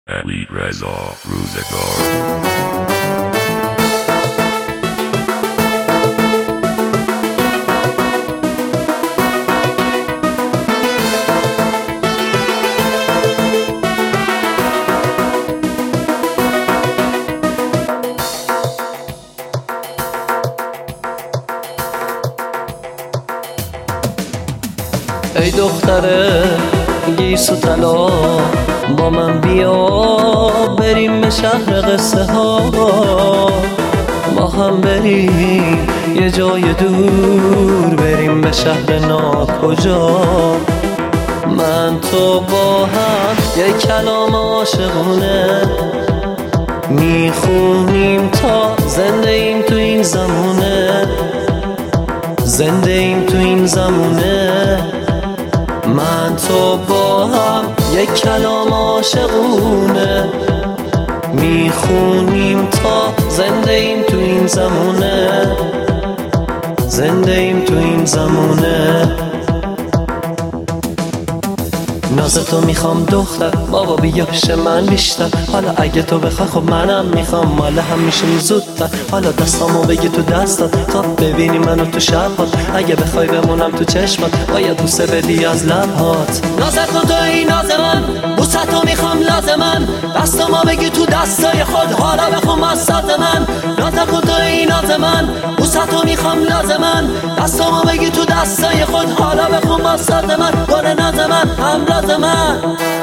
علی رضا روزگار. ای دختر گیسو طلا با من بیا بریم به شهر قصه ها، با هم بریم یه جای دور، بریم به شهر ناکجا. من تو با هم یه کلام عاشقونه میخونیم تا زنده ایم تو این زمونه، زنده ایم تو این زمونه. من تو با هم یک کلام عاشقونه میخونیم تا زنده ایم تو این زمونه، زنده ایم تو این زمونه. نازتو میخوام دختر، بابا بیا پیش من بیشتر. حالا اگه تو بخوای خب منم میخوام، مال هم میشیم زودتر. حالا دستامو بگی تو دستات تا ببینی منو تو شبات. اگه بخوای بمونم تو چشمات باید بوسه بدی از لبهات. نازتو توی ناز من، بوستو میخوام لازمن. دستامو بگی تو دستای خود، حالا بخوام از ساز من. نازتو توی ناز من، بوستو میخوام لازمن. دستامو بگی تو دستای خود، حالا بخوام از ساز من. گل ناز من، همراز من.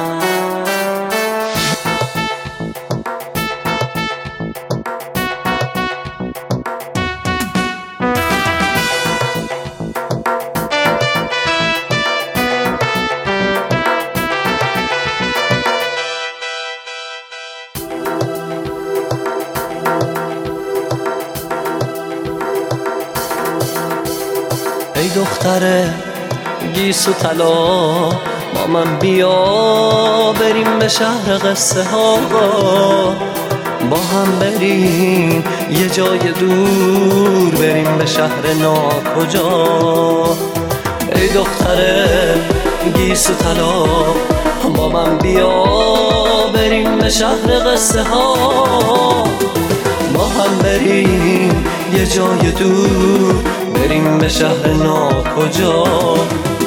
ای دختر گیسو طلا با من بیا بریم به شهر قصه ها، با هم بریم یه جای دور، بریم به شهر ناکجا. ای دختر گیسو طلا با من بیا بریم به شهر قصه ها، با هم بریم یه جای دور، بریم به شهر ناکجا.